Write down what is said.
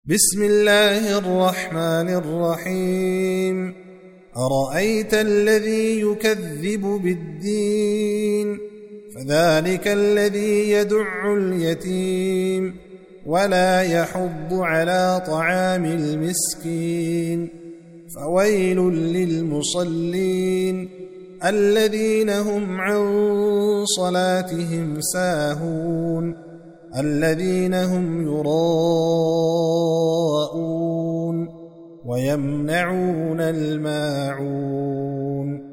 بسم الله الرحمن الرحيم أرأيت الذي يكذب بالدين فذلك الذي يدع اليتيم ولا يحض على طعام المسكين فويل للمصلين الذين هم عن صلاتهم ساهون الذين هم يراءون ويمنعون الماعون